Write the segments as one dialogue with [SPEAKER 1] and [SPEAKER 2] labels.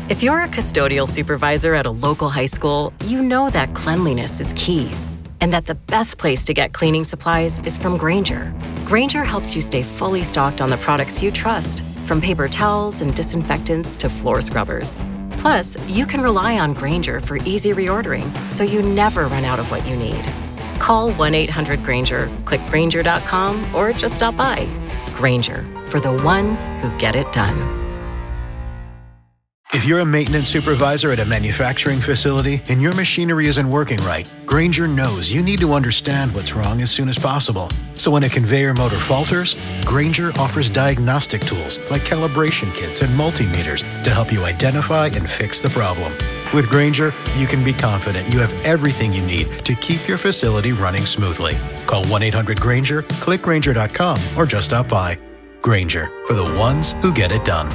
[SPEAKER 1] If you're a custodial supervisor at a local high school, you know that cleanliness is key, and that the best place to get cleaning supplies is from Grainger. Grainger helps you stay fully stocked on the products you trust, from paper towels and disinfectants to floor scrubbers. Plus, you can rely on Grainger for easy reordering, so you never run out of what you need. Call 1-800-GRAINGER, click Grainger.com, or just stop by. Grainger, for the ones who get it done.
[SPEAKER 2] If you're a maintenance supervisor at a manufacturing facility and your machinery isn't working right, Grainger knows you need to understand what's wrong as soon as possible. So when a conveyor motor falters, Grainger offers diagnostic tools like calibration kits and multimeters to help you identify and fix the problem. With Grainger, you can be confident you have everything you need to keep your facility running smoothly. Call 1-800-GRAINGER, click Grainger.com, or just stop by. Grainger, for the ones who get it done.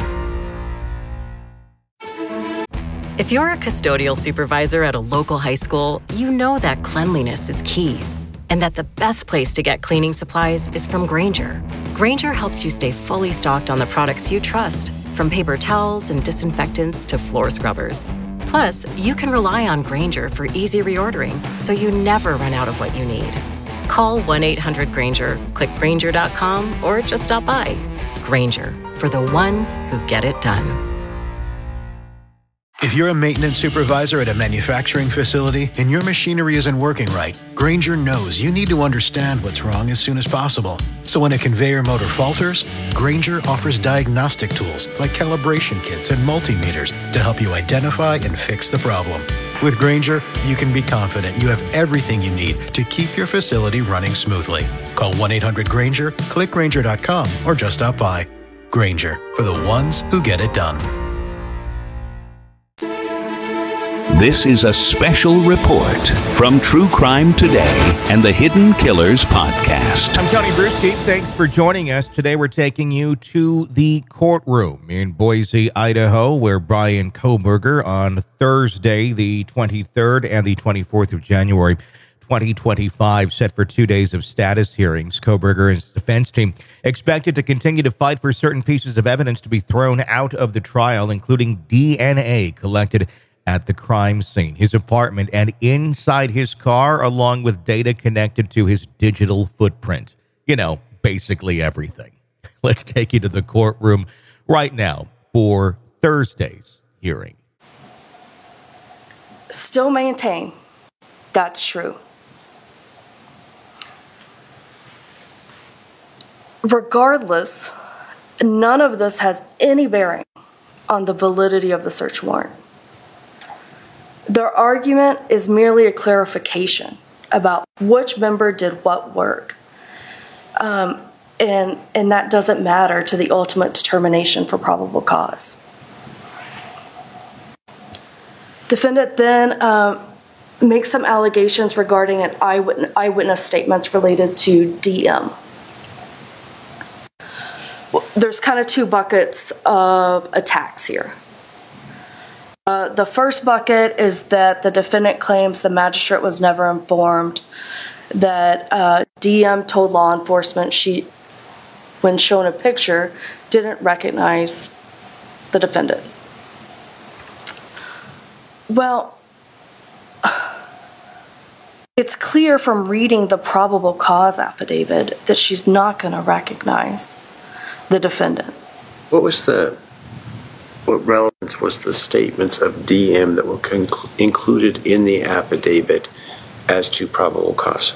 [SPEAKER 1] If you're a custodial supervisor at a local high school, you know that cleanliness is key, and that the best place to get cleaning supplies is from Grainger. Grainger helps you stay fully stocked on the products you trust, from paper towels and disinfectants to floor scrubbers. Plus, you can rely on Grainger for easy reordering, so you never run out of what you need. Call 1-800-GRAINGER, click Grainger.com, or just stop by. Grainger, for the ones who get it done.
[SPEAKER 2] If you're a maintenance supervisor at a manufacturing facility and your machinery isn't working right, Grainger knows you need to understand what's wrong as soon as possible. So when a conveyor motor falters, Grainger offers diagnostic tools like calibration kits and multimeters to help you identify and fix the problem. With Grainger, you can be confident you have everything you need to keep your facility running smoothly. Call 1-800-GRAINGER, click Grainger.com, or just stop by. Grainger, for the ones who get it done.
[SPEAKER 3] This is a special report from True Crime Today and the Hidden Killers podcast.
[SPEAKER 4] I'm Tony Bruschi. Thanks for joining us. Today we're taking you to the courtroom in Boise, Idaho, where Bryan Kohberger on Thursday, the 23rd and the 24th of January, 2025, set for 2 days of status hearings. Kohberger and his defense team expected to continue to fight for certain pieces of evidence to be thrown out of the trial, including DNA collected at the crime scene, his apartment, and inside his car, along with data connected to his digital footprint. You know, basically everything. Let's take you to the courtroom right now for Thursday's hearing.
[SPEAKER 5] Still maintain that's true. Regardless, none of this has any bearing on the validity of the search warrant. Their argument is merely a clarification about which member did what work. And that doesn't matter to the ultimate determination for probable cause. Defendant then makes some allegations regarding an eyewitness statements related to DM. There's kind of two buckets of attacks here. The first bucket is that the defendant claims the magistrate was never informed that DM told law enforcement she, when shown a picture, didn't recognize the defendant. Well, it's clear from reading the probable cause affidavit that she's not going to recognize the defendant.
[SPEAKER 6] What relevance was the statements of DM that were included in the affidavit as to probable cause?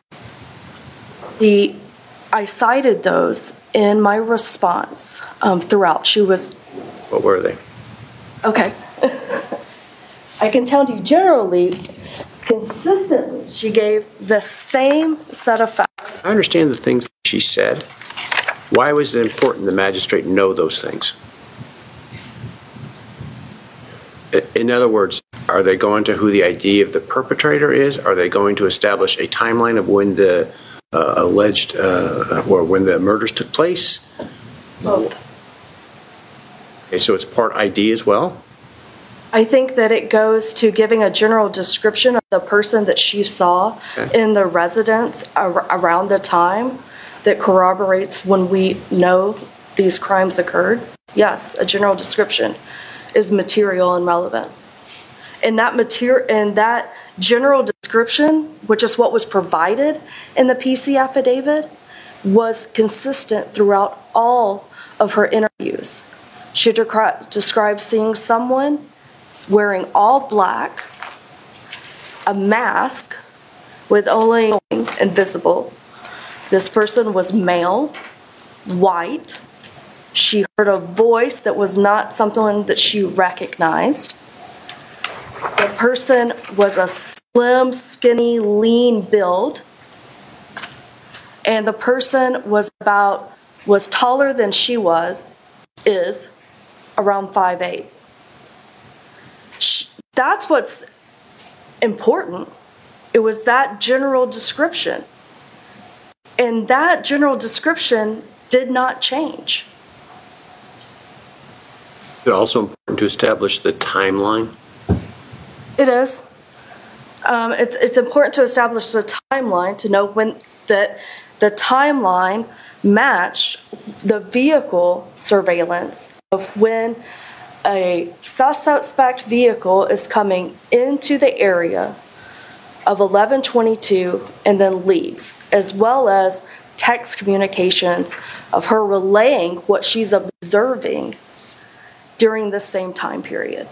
[SPEAKER 5] I cited those in my response throughout.
[SPEAKER 6] What were they?
[SPEAKER 5] Okay. I can tell you generally, consistently, she gave the same set of facts.
[SPEAKER 6] I understand the things that she said. Why was it important the magistrate know those things? In other words, are they going to who the ID of the perpetrator is? Are they going to establish a timeline of when the alleged or when the murders took place?
[SPEAKER 5] Both.
[SPEAKER 6] Okay, so it's part ID as well?
[SPEAKER 5] I think that it goes to giving a general description of the person that she saw in the residence around the time that corroborates when we know these crimes occurred. Yes, a general description. is material and relevant. And that general description, which is what was provided in the PC affidavit, was consistent throughout all of her interviews. She described seeing someone wearing all black, a mask with only invisible. This person was male, white. She heard a voice that was not something that she recognized. The person was a slim, skinny, lean build. And the person was taller than she is around 5'8". That's what's important. It was that general description. And that general description did not change.
[SPEAKER 6] Is it also important to establish the timeline?
[SPEAKER 5] It is. It's important to establish the timeline to know when that the timeline matched the vehicle surveillance of when a suspect vehicle is coming into the area of 11:22 and then leaves, as well as text communications of her relaying what she's observing during the same time period.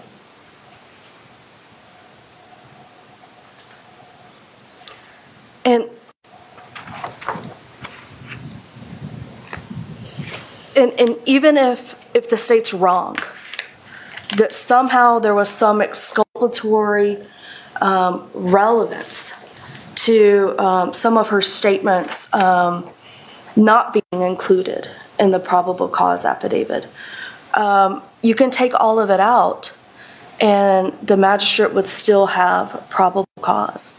[SPEAKER 5] And even if the state's wrong, that somehow there was some exculpatory relevance to some of her statements not being included in the probable cause affidavit, you can take all of it out and the magistrate would still have probable cause.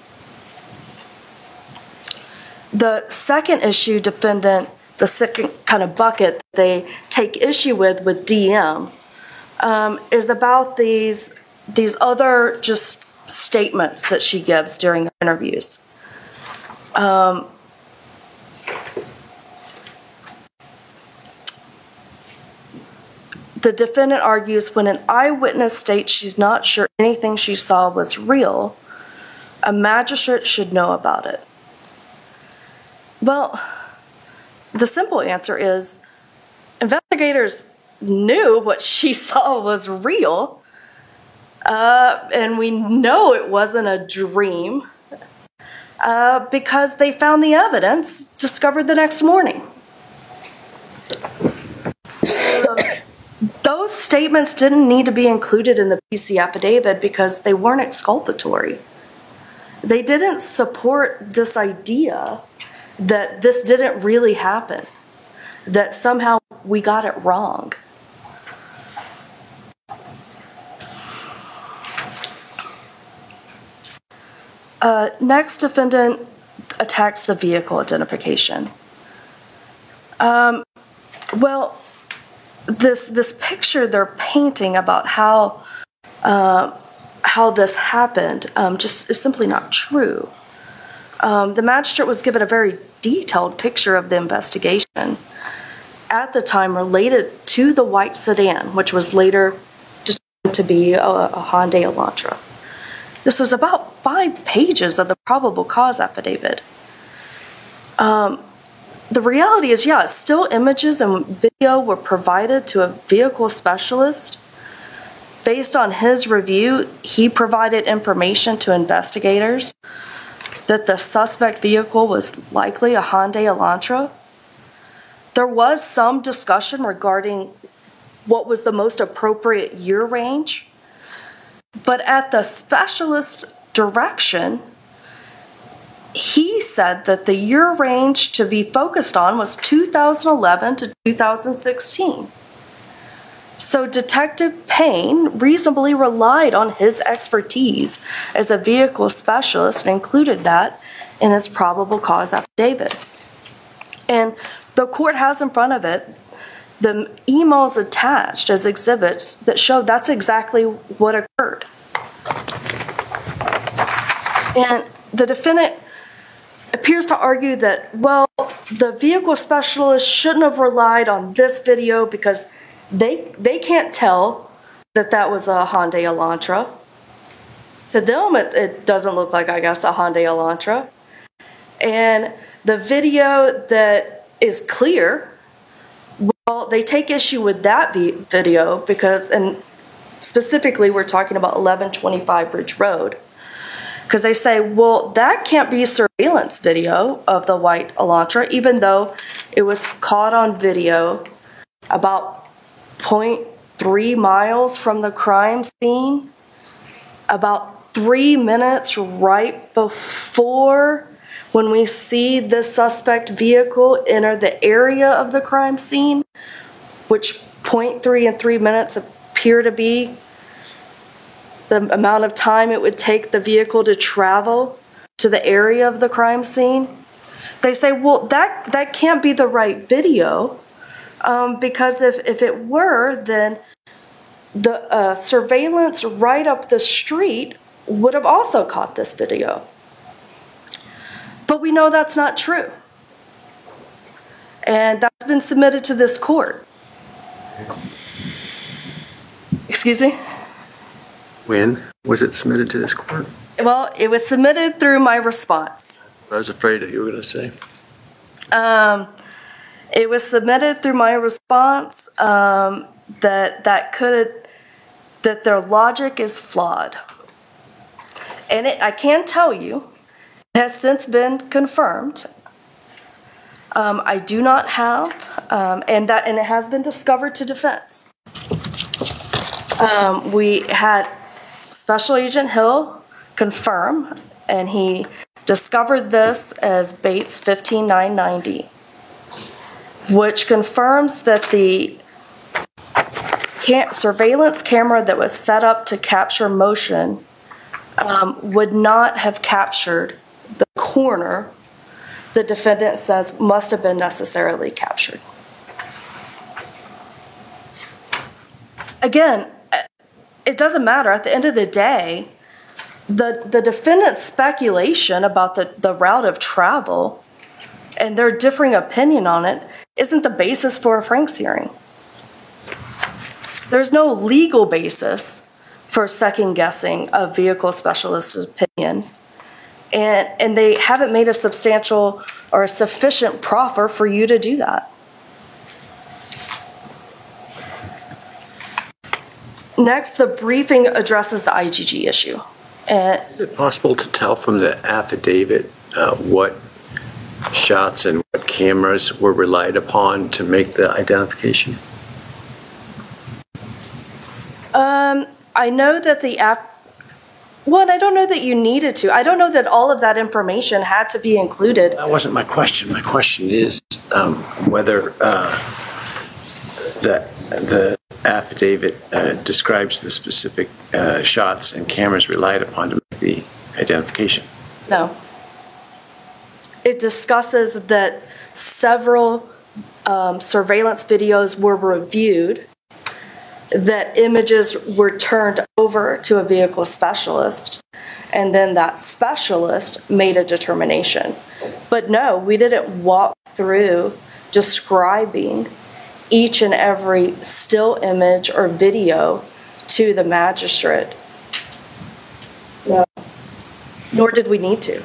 [SPEAKER 5] The second issue the second kind of bucket that they take issue with DM is about these other just statements that she gives during her interviews. The defendant argues when an eyewitness states she's not sure anything she saw was real, a magistrate should know about it. Well, the simple answer is investigators knew what she saw was real, and we know it wasn't a dream because they found the evidence discovered the next morning. Those statements didn't need to be included in the PC affidavit because they weren't exculpatory. They didn't support this idea that this didn't really happen, that somehow we got it wrong. Next, defendant attacks the vehicle identification. This picture they're painting about how this happened just is simply not true. The magistrate was given a very detailed picture of the investigation at the time related to the white sedan, which was later determined to be a Hyundai Elantra. This was about 5 pages of the probable cause affidavit. The reality is, still images and video were provided to a vehicle specialist. Based on his review, he provided information to investigators that the suspect vehicle was likely a Hyundai Elantra. There was some discussion regarding what was the most appropriate year range, but at the specialist's direction, he said that the year range to be focused on was 2011 to 2016. So Detective Payne reasonably relied on his expertise as a vehicle specialist and included that in his probable cause affidavit. And the court has in front of it the emails attached as exhibits that show that's exactly what occurred. And the defendant appears to argue that, the vehicle specialist shouldn't have relied on this video because they can't tell that was a Hyundai Elantra. To them, it doesn't look like, I guess, a Hyundai Elantra. And the video that is clear, well, they take issue with that video because, and specifically we're talking about 1125 Ridge Road, because they say, well, that can't be surveillance video of the white Elantra, even though it was caught on video about 0.3 miles from the crime scene, about 3 minutes right before when we see the suspect vehicle enter the area of the crime scene, which 0.3 and 3 minutes appear to be the amount of time it would take the vehicle to travel to the area of the crime scene. They say, well, that can't be the right video because if it were, then the surveillance right up the street would have also caught this video. But we know that's not true. And that's been submitted to this court. Excuse me?
[SPEAKER 6] When was it submitted to this court?
[SPEAKER 5] Well, it was submitted through my response.
[SPEAKER 6] I was afraid that you were going to say.
[SPEAKER 5] It was submitted through my response that their logic is flawed. And I can tell you, it has since been confirmed. I do not have, and it has been discovered to defense. We had Special Agent Hill confirm, and he discovered this as Bates 15990, which confirms that the surveillance camera that was set up to capture motion would not have captured the corner the defendant says must have been necessarily captured. Again, it doesn't matter. At the end of the day, the defendant's speculation about the route of travel and their differing opinion on it isn't the basis for a Franks hearing. There's no legal basis for second-guessing a vehicle specialist's opinion, and they haven't made a substantial or a sufficient proffer for you to do that. Next, the briefing addresses the IGG issue.
[SPEAKER 6] Is it possible to tell from the affidavit what shots and what cameras were relied upon to make the identification?
[SPEAKER 5] I know that I don't know that you needed to. I don't know that all of that information had to be included.
[SPEAKER 6] That wasn't my question. My question is whether the affidavit describes the specific shots and cameras relied upon to make the identification.
[SPEAKER 5] No. It discusses that several surveillance videos were reviewed, that images were turned over to a vehicle specialist, and then that specialist made a determination. But no, we didn't walk through describing each and every still image or video to the magistrate. No. Nor did we need to.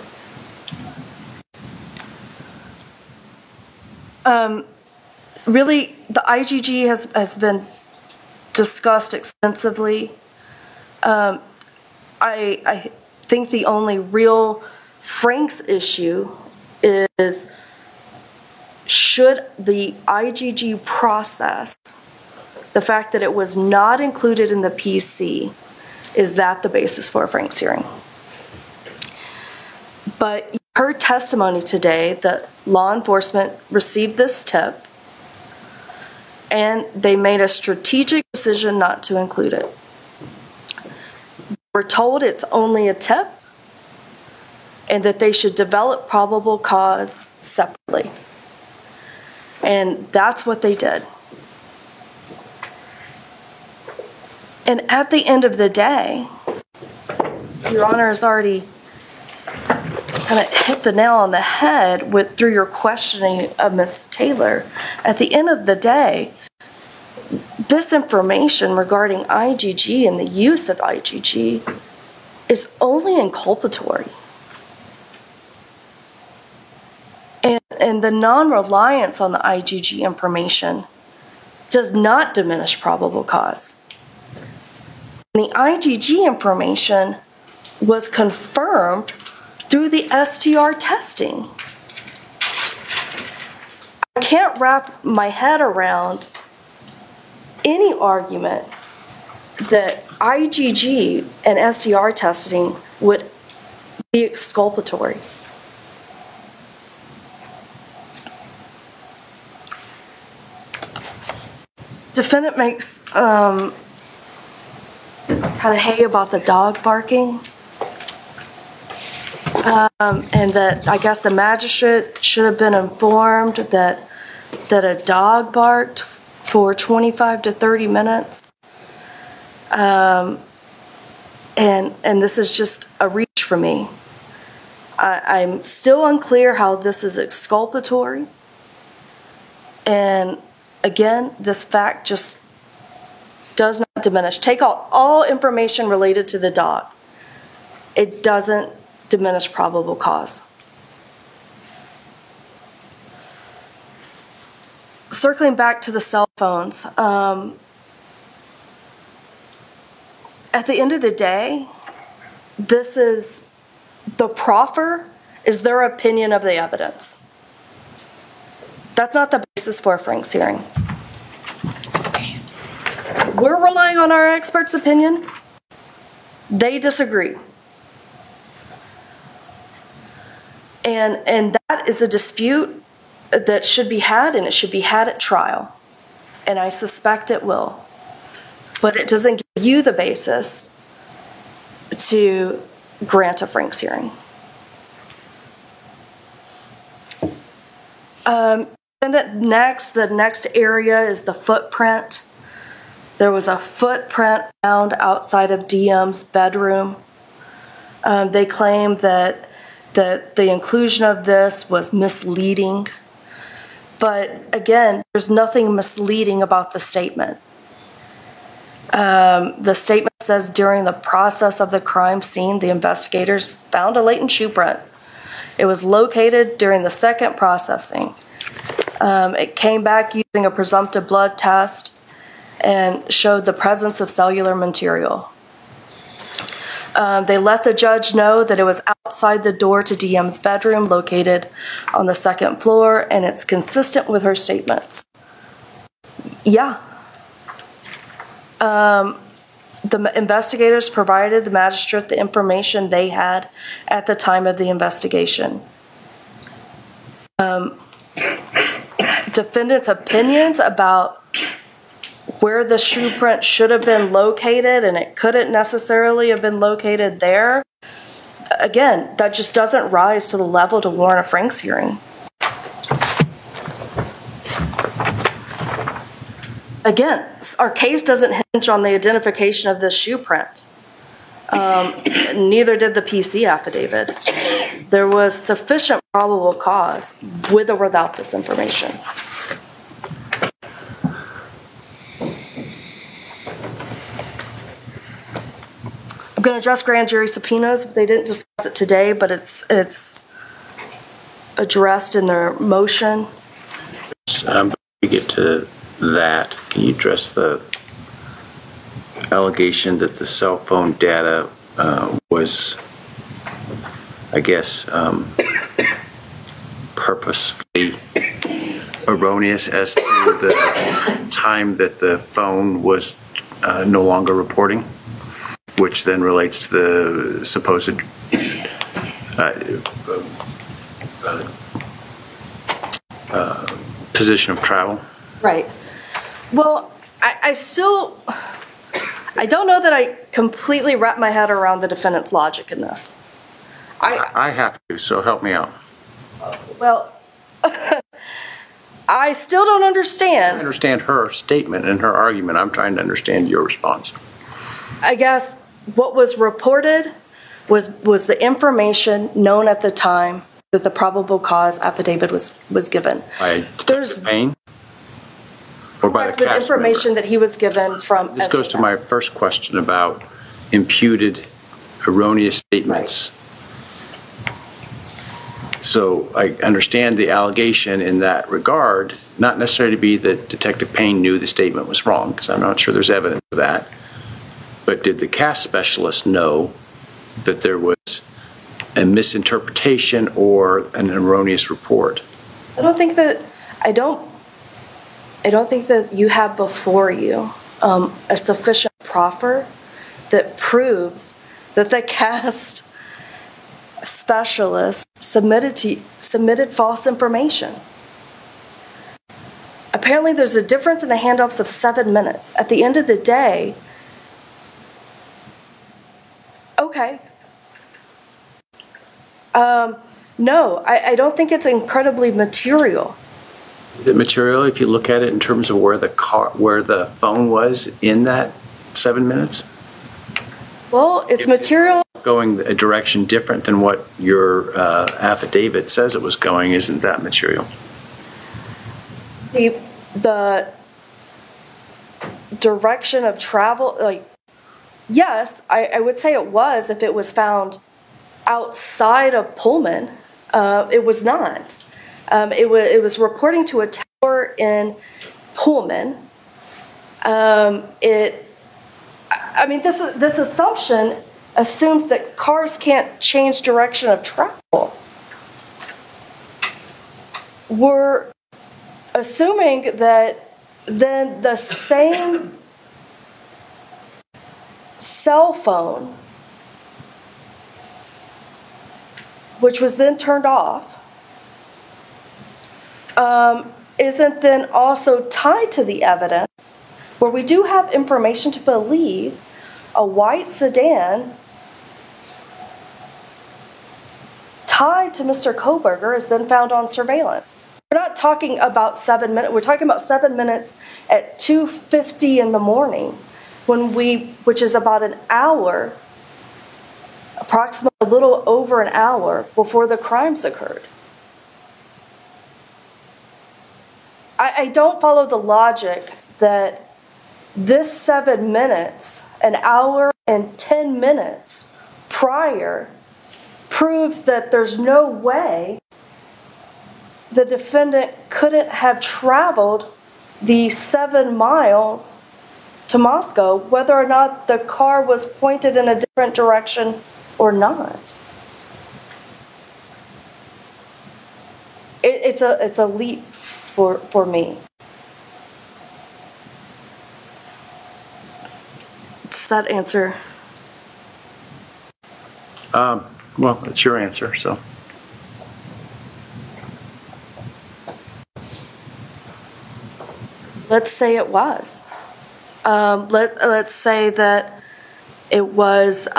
[SPEAKER 5] Really, the IGG has been discussed extensively. I think the only real Franks issue is, should the IGG process, the fact that it was not included in the PC, is that the basis for a Franks hearing? But you heard testimony today that law enforcement received this tip and they made a strategic decision not to include it. We're told it's only a tip and that they should develop probable cause separately. And that's what they did. And at the end of the day, Your Honor has already kind of hit the nail on the head through your questioning of Ms. Taylor. At the end of the day, this information regarding IgG and the use of IgG is only inculpatory. And the non-reliance on the IgG information does not diminish probable cause. The IgG information was confirmed through the STR testing. I can't wrap my head around any argument that IgG and STR testing would be exculpatory. Defendant makes kind of hay about the dog barking, and that I guess the magistrate should have been informed that a dog barked for 25 to 30 minutes. And this is just a reach for me. I'm still unclear how this is exculpatory. And again, this fact just does not diminish. Take all information related to the dog. It doesn't diminish probable cause. Circling back to the cell phones, at the end of the day, this is the proffer is their opinion of the evidence. That's not the basis for a Franks hearing. We're relying on our expert's opinion. They disagree. And that is a dispute that should be had, and it should be had at trial. And I suspect it will. But it doesn't give you the basis to grant a Franks hearing. The next area is the footprint. There was a footprint found outside of DM's bedroom. They claim that the inclusion of this was misleading. But again, there's nothing misleading about the statement. The statement says during the process of the crime scene, the investigators found a latent shoe print. It was located during the second processing. It came back using a presumptive blood test and showed the presence of cellular material. They let the judge know that it was outside the door to DM's bedroom, located on the second floor, and it's consistent with her statements. Yeah. The investigators provided the magistrate the information they had at the time of the investigation. Defendants' opinions about where the shoe print should have been located, and it couldn't necessarily have been located there, again, that just doesn't rise to the level to warrant a Franks hearing. Again, our case doesn't hinge on the identification of this shoe print. Neither did the PC affidavit. There was sufficient probable cause with or without this information. I'm going to address grand jury subpoenas. They didn't discuss it today, but it's addressed in their motion.
[SPEAKER 6] Before we get to that, can you address the allegation that the cell phone data was, I guess, purposefully erroneous as to the time that the phone was no longer reporting, which then relates to the supposed position of travel?
[SPEAKER 5] Right. Well, I don't know that I completely wrap my head around the defendant's logic in this.
[SPEAKER 6] I have to, so help me out.
[SPEAKER 5] Well, I still don't understand.
[SPEAKER 6] I understand her statement and her argument. I'm trying to understand your response.
[SPEAKER 5] I guess what was reported was the information known at the time that the probable cause affidavit was given.
[SPEAKER 6] By Detective Payne? Or by the
[SPEAKER 5] with
[SPEAKER 6] cast
[SPEAKER 5] information
[SPEAKER 6] member.
[SPEAKER 5] that he was given from
[SPEAKER 6] This goes to
[SPEAKER 5] SCM.
[SPEAKER 6] my first question about imputed erroneous statements. So I understand the allegation in that regard, not necessarily to be that Detective Payne knew the statement was wrong, because I'm not sure there's evidence of that. But did the cast specialist know that there was a misinterpretation or an erroneous report?
[SPEAKER 5] I don't think that you have before you a sufficient proffer that proves that the cast specialist submitted false information. Apparently, there's a difference in the handoffs of 7 minutes. At the end of the day, okay. No, I don't think it's incredibly material.
[SPEAKER 6] Is it material if you look at it in terms of where the phone was in that 7 minutes?
[SPEAKER 5] Well, it's material.
[SPEAKER 6] Going a direction different than what your affidavit says it was going, isn't that material?
[SPEAKER 5] The direction of travel, yes, I would say it was if it was found outside of Pullman. It was not. It was reporting to a tower in Pullman. This assumption assumes that cars can't change direction of travel. We're assuming that then the same cell phone, which was then turned off, isn't then also tied to the evidence where we do have information to believe a white sedan tied to Mr. Kohberger is then found on surveillance. We're not talking about 7 minutes. We're talking about 7 minutes at 2:50 in the morning, which is about an hour, approximately a little over an hour before the crimes occurred. I don't follow the logic that this 7 minutes, an hour and 10 minutes prior, proves that there's no way the defendant couldn't have traveled the 7 miles to Moscow, whether or not the car was pointed in a different direction or not. It's a leap for me. Does that answer?
[SPEAKER 6] Well, it's your answer, so.
[SPEAKER 5] Let's say it was. Let's say that it was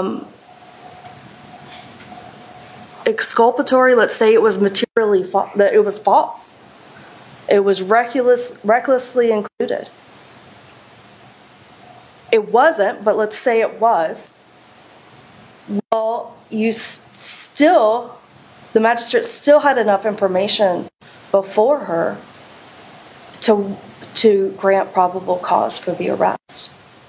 [SPEAKER 5] exculpatory. Let's say it was materially that it was false. It was recklessly included. It wasn't, but let's say it was. Well, the magistrate still had enough information before her to grant probable cause for the arrest.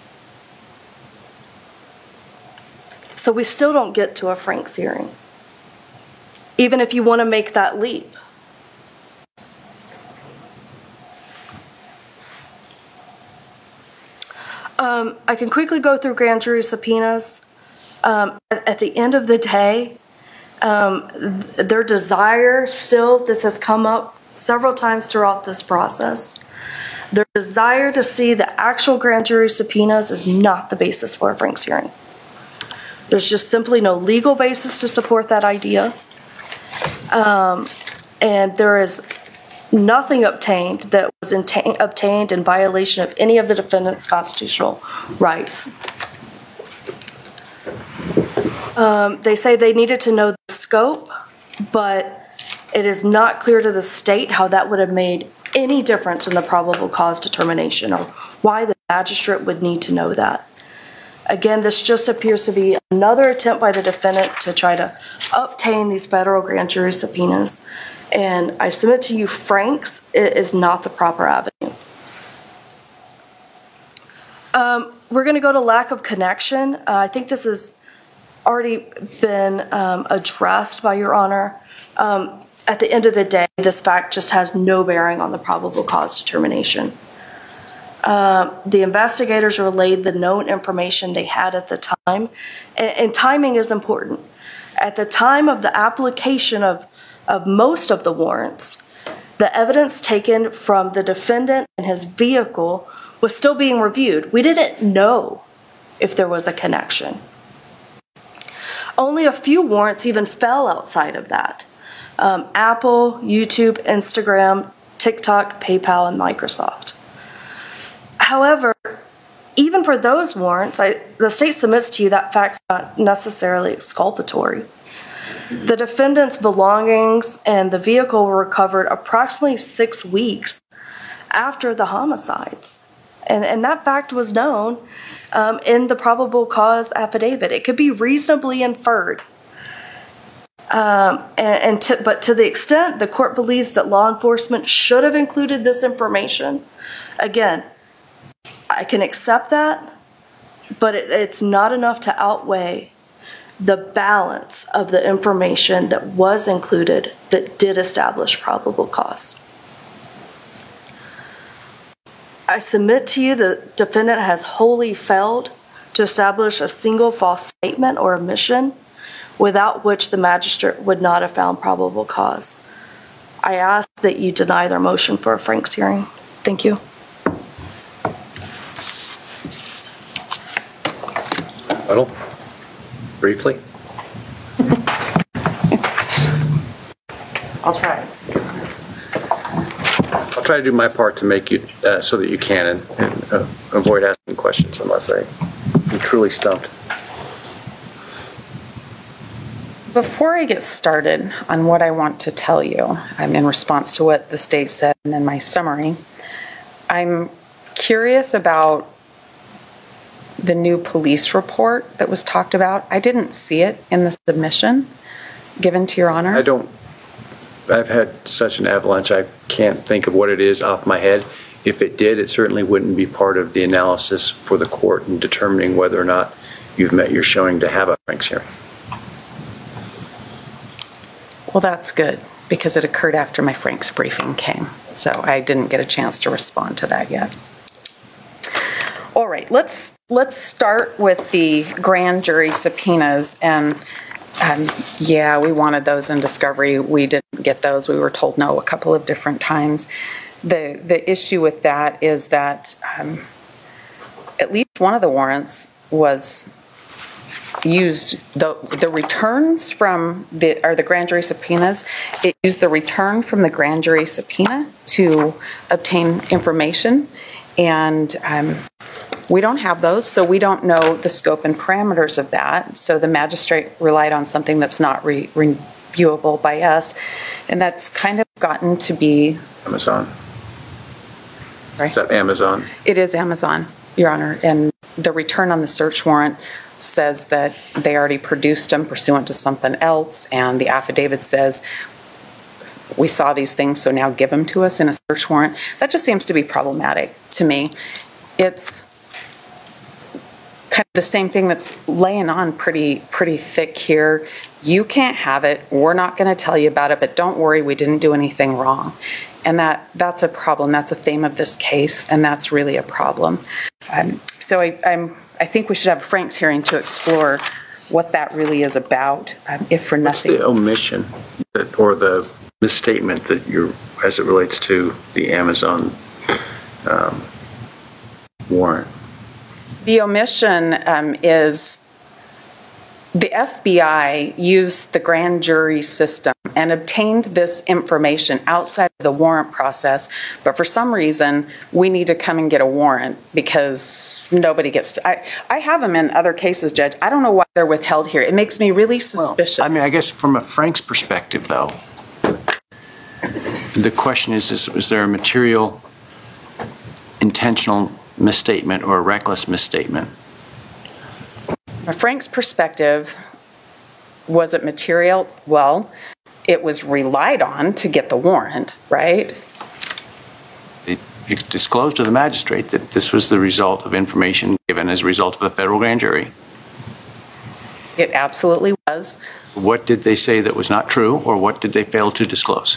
[SPEAKER 5] So we still don't get to a Franks hearing, even if you want to make that leap. I can quickly go through grand jury subpoenas. At the end of the day, their desire still, this has come up several times throughout this process, their desire to see the actual grand jury subpoenas is not the basis for a Franks hearing. There's just simply no legal basis to support that idea. And there is nothing obtained that was obtained in violation of any of the defendant's constitutional rights. They say they needed to know the scope, but it is not clear to the state how that would have made any difference in the probable cause determination or why the magistrate would need to know that. Again, this just appears to be another attempt by the defendant to try to obtain these federal grand jury subpoenas. And I submit to you, Franks is not the proper avenue. We're going to go to lack of connection. I think this has already been addressed by Your Honor. At the end of the day, this fact just has no bearing on the probable cause determination. The investigators relayed the known information they had at the time, and timing is important. At the time of the application of most of the warrants, the evidence taken from the defendant and his vehicle was still being reviewed. We didn't know if there was a connection. Only a few warrants even fell outside of that. Apple, YouTube, Instagram, TikTok, PayPal, and Microsoft. However, even for those warrants, the state submits to you that fact's not necessarily exculpatory. The defendant's belongings and the vehicle were recovered approximately 6 weeks after the homicides. And that fact was known in the probable cause affidavit. It could be reasonably inferred. But to the extent the court believes that law enforcement should have included this information, again, I can accept that, but it's not enough to outweigh the balance of the information that was included that did establish probable cause. I submit to you the defendant has wholly failed to establish a single false statement or omission without which the magistrate would not have found probable cause. I ask that you deny their motion for a Franks hearing. Thank you.
[SPEAKER 6] Huddle, briefly.
[SPEAKER 7] I'll try.
[SPEAKER 6] I'll try to do my part to make you so that you can and avoid asking questions unless I'm truly stumped.
[SPEAKER 7] Before I get started on what I want to tell you, I'm in response to what the state said and in my summary, I'm curious about the new police report that was talked about. I didn't see it in the submission given to Your Honor.
[SPEAKER 6] I've had such an avalanche, I can't think of what it is off my head. If it did, it certainly wouldn't be part of the analysis for the court in determining whether or not you've met your showing to have a Franks hearing.
[SPEAKER 7] Well, that's good, because it occurred after my Franks briefing came, so I didn't get a chance to respond to that yet. All right, let's start with the grand jury subpoenas, and yeah, we wanted those in discovery. We didn't get those. We were told no a couple of different times. The issue with that is that at least one of the warrants was used, the returns from the grand jury subpoenas, it used the return from the grand jury subpoena to obtain information, and we don't have those, so we don't know the scope and parameters of that. So the magistrate relied on something that's not reviewable by us, and that's kind of gotten to be
[SPEAKER 6] Amazon.
[SPEAKER 7] Sorry?
[SPEAKER 6] Is that Amazon?
[SPEAKER 7] It is Amazon, Your Honor, and the return on the search warrant says that they already produced them pursuant to something else, and the affidavit says we saw these things, so now give them to us in a search warrant. That just seems to be problematic to me. It's kind of the same thing that's laying on pretty thick here. You can't have it. We're not going to tell you about it, but don't worry, we didn't do anything wrong. And that's a problem. That's a theme of this case, and that's really a problem. So I think we should have a Franks hearing to explore what that really is about, if for nothing.
[SPEAKER 6] What's the omission or the misstatement that as it relates to the Amazon warrant?
[SPEAKER 7] The omission is the FBI used the grand jury system and obtained this information outside of the warrant process, but for some reason, we need to come and get a warrant because nobody gets to. I have them in other cases, Judge. I don't know why they're withheld here. It makes me really suspicious.
[SPEAKER 6] Well, I guess from a Franks perspective, though, the question is there a material intentional misstatement or a reckless misstatement?
[SPEAKER 7] From a Frank's perspective, was it material? Well, it was relied on to get the warrant, right?
[SPEAKER 6] disclosed to the magistrate that this was the result of information given as a result of a federal grand jury?
[SPEAKER 7] It absolutely was.
[SPEAKER 6] What did they say that was not true, or what did they fail to disclose?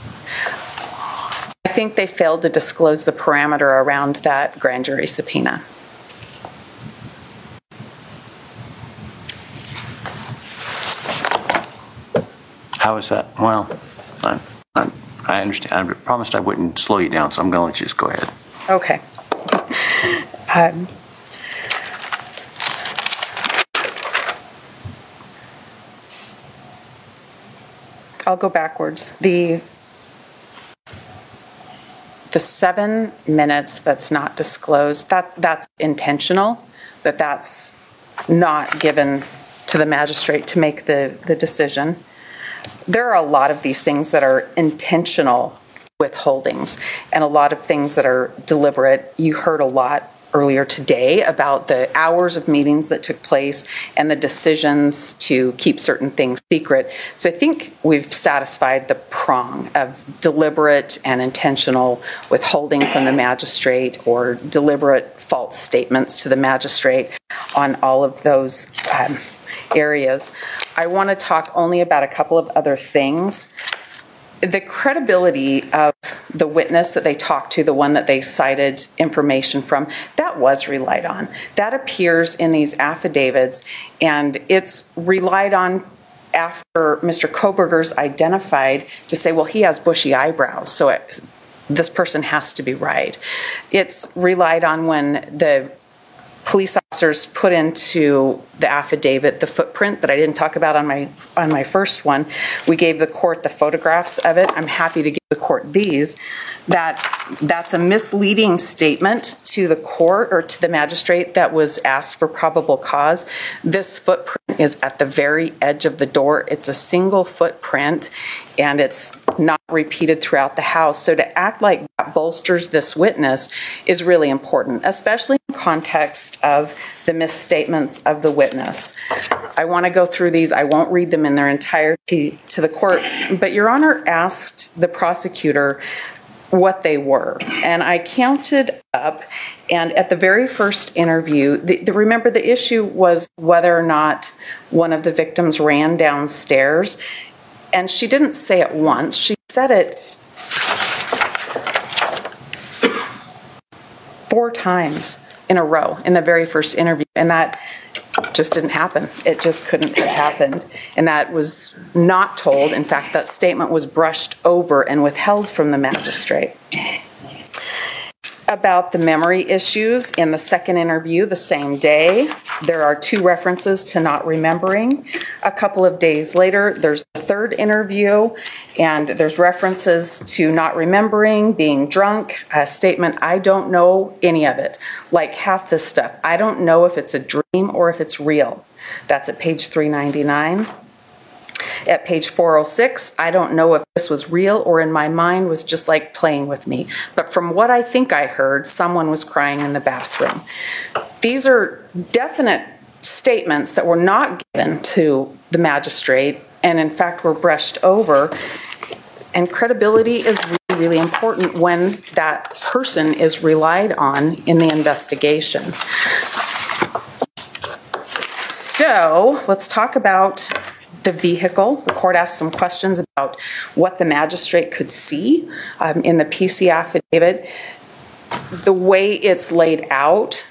[SPEAKER 7] I think they failed to disclose the parameter around that grand jury subpoena.
[SPEAKER 6] How is that? Well, I understand. I promised I wouldn't slow you down, so I'm going to let you just go ahead.
[SPEAKER 7] Okay. I'll go backwards. The 7 minutes that's not disclosed, that's intentional, that's not given to the magistrate to make the decision. There are a lot of these things that are intentional withholdings and a lot of things that are deliberate. You heard a lot earlier today about the hours of meetings that took place and the decisions to keep certain things secret. So I think we've satisfied the prong of deliberate and intentional withholding from the magistrate or deliberate false statements to the magistrate on all of those areas. I want to talk only about a couple of other things. The credibility of the witness that they talked to, the one that they cited information from, that was relied on. That appears in these affidavits, and it's relied on after Mr. Kohberger's identified to say, well, he has bushy eyebrows, so this person has to be right. It's relied on when the police officers put into the affidavit the footprint that I didn't talk about on my first one. We gave the court the photographs of it. I'm happy to give the court these. That's a misleading statement to the court or to the magistrate that was asked for probable cause. This footprint is at the very edge of the door. It's a single footprint, and it's not repeated throughout the house. So to act like that bolsters this witness is really important, especially in context of the misstatements of the witness. I want to go through these. I won't read them in their entirety to the court, but Your Honor asked the prosecutor what they were. And I counted up, and at the very first interview, remember the issue was whether or not one of the victims ran downstairs. And she didn't say it once. She said it 4 times in a row in the very first interview. And that just didn't happen. It just couldn't have happened. And that was not told. In fact, that statement was brushed over and withheld from the magistrate. About the memory issues in the second interview the same day, there are 2 references to not remembering. A couple of days later, there's the third interview, and there's references to not remembering, being drunk, a statement, I don't know any of it. Like half this stuff, I don't know if it's a dream or if it's real. That's at page 399. At page 406, I don't know if this was real or in my mind was just like playing with me. But from what I think I heard, someone was crying in the bathroom. These are definite statements that were not given to the magistrate and in fact were brushed over. And credibility is really, really important when that person is relied on in the investigation. So let's talk about the vehicle. The court asked some questions about what the magistrate could see in the PC affidavit. The way it's laid out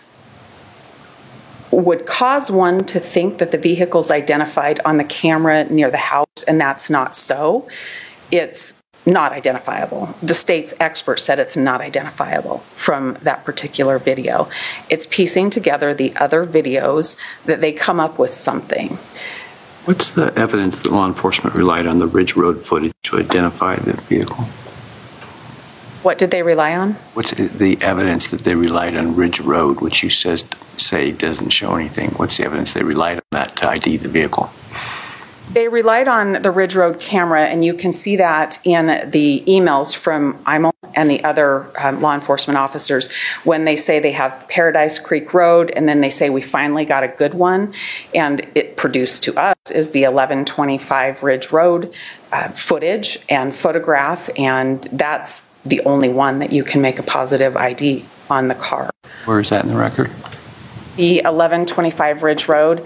[SPEAKER 7] would cause one to think that the vehicle's identified on the camera near the house, and that's not so. It's not identifiable. The state's expert said it's not identifiable from that particular video. It's piecing together the other videos that they come up with something.
[SPEAKER 6] What's the evidence that law enforcement relied on the Ridge Road footage to identify the vehicle?
[SPEAKER 7] What did they rely on?
[SPEAKER 6] What's the evidence that they relied on Ridge Road, which you say doesn't show anything? What's the evidence they relied on that to ID the vehicle?
[SPEAKER 7] They relied on the Ridge Road camera, and you can see that in the emails from IMO and the other law enforcement officers when they say they have Paradise Creek Road, and then they say we finally got a good one, and it produced to us is the 1125 Ridge Road footage and photograph, and that's the only one that you can make a positive ID on the car.
[SPEAKER 6] Where is that in the record?
[SPEAKER 7] The 1125 Ridge Road.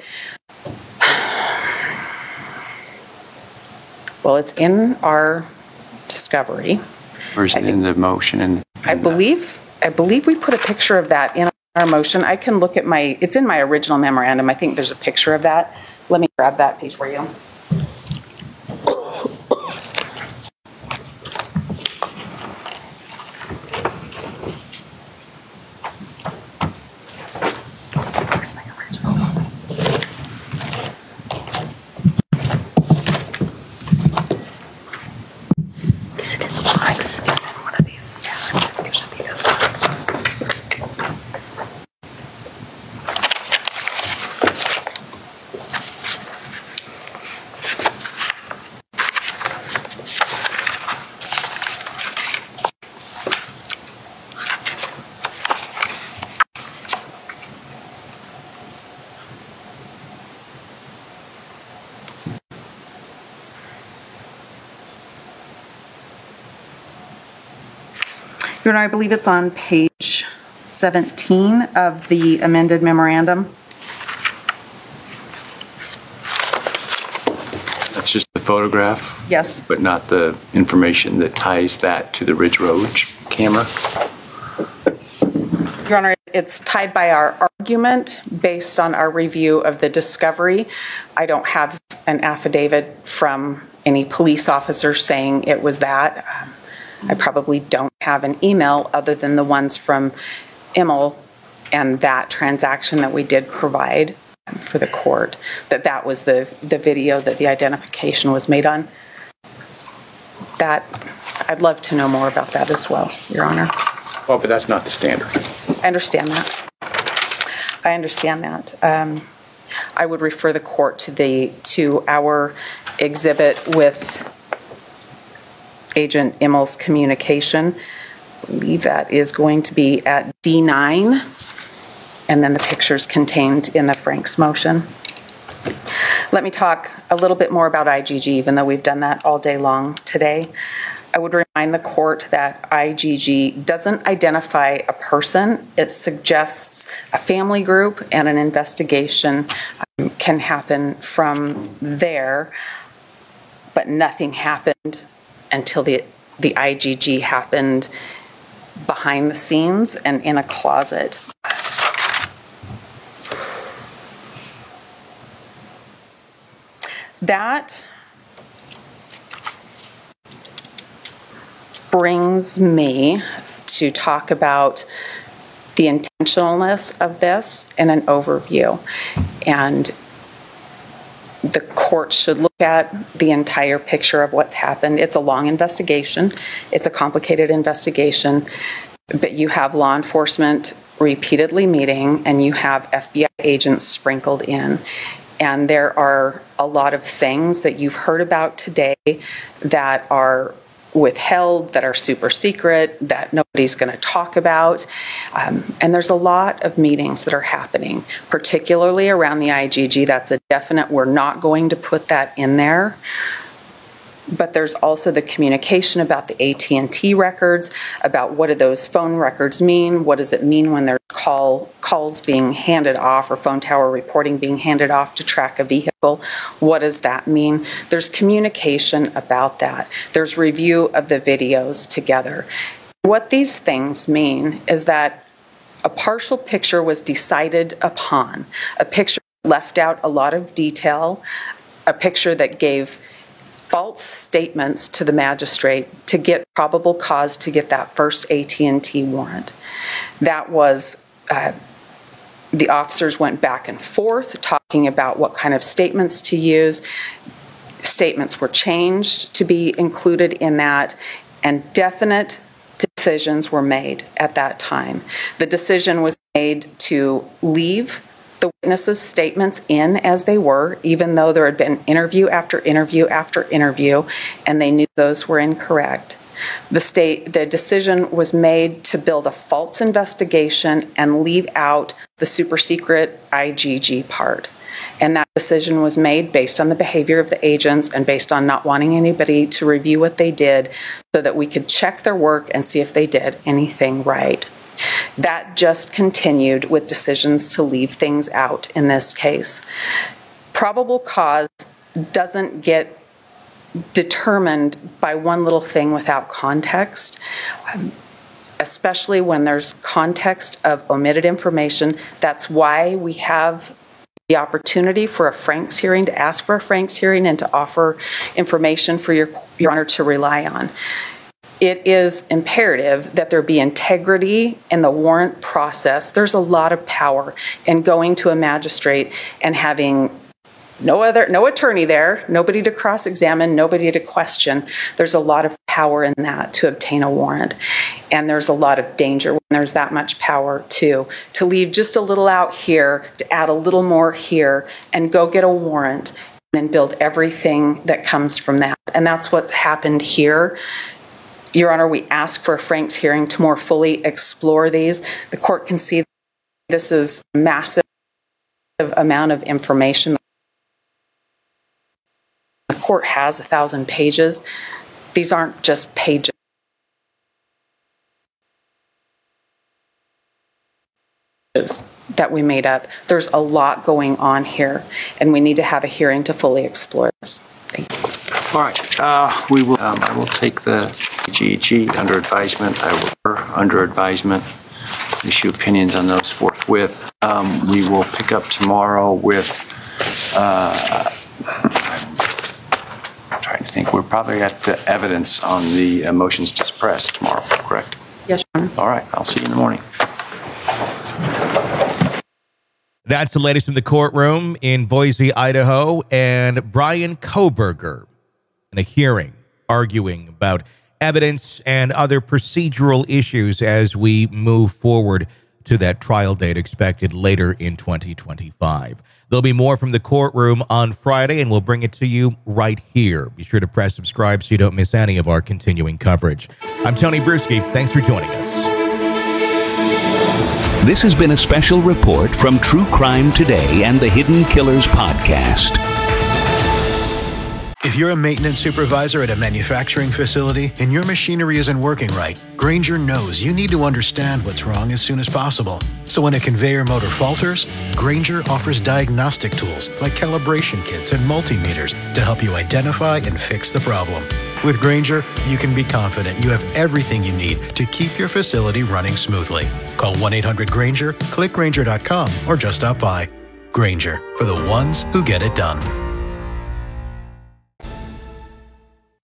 [SPEAKER 7] Well, it's in our discovery.
[SPEAKER 6] Or is it in the motion?
[SPEAKER 7] I believe we put a picture of that in our motion. I can look at it's in my original memorandum. I think there's a picture of that. Let me grab that page for you.
[SPEAKER 5] Is it in the box? It's in one of these. Yeah, I think it should be this one.
[SPEAKER 7] Your Honor, I believe it's on page 17 of the amended memorandum.
[SPEAKER 6] That's just the photograph?
[SPEAKER 7] Yes.
[SPEAKER 6] But not the information that ties that to the Ridge Road camera?
[SPEAKER 7] Your Honor, it's tied by our argument based on our review of the discovery. I don't have an affidavit from any police officer saying it was that. I probably don't have an email other than the ones from Immel and that transaction that we did provide for the court, that was the video that the identification was made on. That, I'd love to know more about that as well, Your Honor.
[SPEAKER 6] Well, but that's not the standard.
[SPEAKER 7] I understand that. I would refer the court to our exhibit with Agent Immel's communication. I believe that is going to be at D9, and then the pictures contained in the Frank's motion. Let me talk a little bit more about IGG, even though we've done that all day long today. I would remind the court that IGG doesn't identify a person. It suggests a family group, and an investigation can happen from there, but nothing happened until the IGG happened behind the scenes and in a closet. That brings me to talk about the intentionalness of this in an overview. And the court should look at the entire picture of what's happened. It's a long investigation. It's a complicated investigation. But you have law enforcement repeatedly meeting, and you have FBI agents sprinkled in. And there are a lot of things that you've heard about today that are withheld, that are super secret, that nobody's going to talk about. And there's a lot of meetings that are happening, particularly around the IGG. That's a definite, we're not going to put that in there. But there's also the communication about the AT&T records, about what do those phone records mean, what does it mean when there's calls being handed off or phone tower reporting being handed off to track a vehicle. What does that mean? There's communication about that. There's review of the videos together. What these things mean is that a partial picture was decided upon, a picture that left out a lot of detail, a picture that gave false statements to the magistrate to get probable cause to get that first AT&T warrant. That was, the officers went back and forth talking about what kind of statements to use. Statements were changed to be included in that, and definite decisions were made at that time. The decision was made to leave the witnesses' statements in as they were, even though there had been interview after interview after interview, and they knew those were incorrect. The decision was made to build a false investigation and leave out the super secret IGG part. And that decision was made based on the behavior of the agents and based on not wanting anybody to review what they did so that we could check their work and see if they did anything right. That just continued with decisions to leave things out in this case. Probable cause doesn't get determined by one little thing without context, especially when there's context of omitted information. That's why we have the opportunity for a Franks hearing, to ask for a Franks hearing and to offer information for your Honor to rely on. It is imperative that there be integrity in the warrant process. There's a lot of power in going to a magistrate and having no attorney there, nobody to cross-examine, nobody to question. There's a lot of power in that to obtain a warrant. And there's a lot of danger when there's that much power too. To leave just a little out here, to add a little more here, and go get a warrant, and then build everything that comes from that. And that's what happened here. Your Honor, we ask for a Franks hearing to more fully explore these. The court can see this is a massive amount of information. The court has 1,000 pages. These aren't just pages. That we made up. There's a lot going on here, and we need to have a hearing to fully explore this. Thank you.
[SPEAKER 6] All right. We will. I will take the GEG under advisement. I will under advisement issue opinions on those forthwith. We will pick up tomorrow with. I'm trying to think. We're probably at the evidence on the motions to suppress tomorrow. Correct?
[SPEAKER 7] Yes, Your Honor.
[SPEAKER 6] All right. I'll see you in the morning.
[SPEAKER 4] That's the latest from the courtroom in Boise, Idaho, and Bryan Kohberger in a hearing arguing about evidence and other procedural issues as we move forward to that trial date expected later in 2025. There'll be more from the courtroom on Friday, and we'll bring it to you right here. Be sure to press subscribe so you don't miss any of our continuing coverage. I'm Tony Bruschi. Thanks for joining us.
[SPEAKER 3] This has been a special report from True Crime Today and the Hidden Killers podcast.
[SPEAKER 2] If you're a maintenance supervisor at a manufacturing facility and your machinery isn't working right, Grainger knows you need to understand what's wrong as soon as possible. So when a conveyor motor falters, Grainger offers diagnostic tools like calibration kits and multimeters to help you identify and fix the problem. With Grainger, you can be confident you have everything you need to keep your facility running smoothly. Call 1-800-GRAINGER, click Grainger.com, or just stop by. Grainger, for the ones who get it done.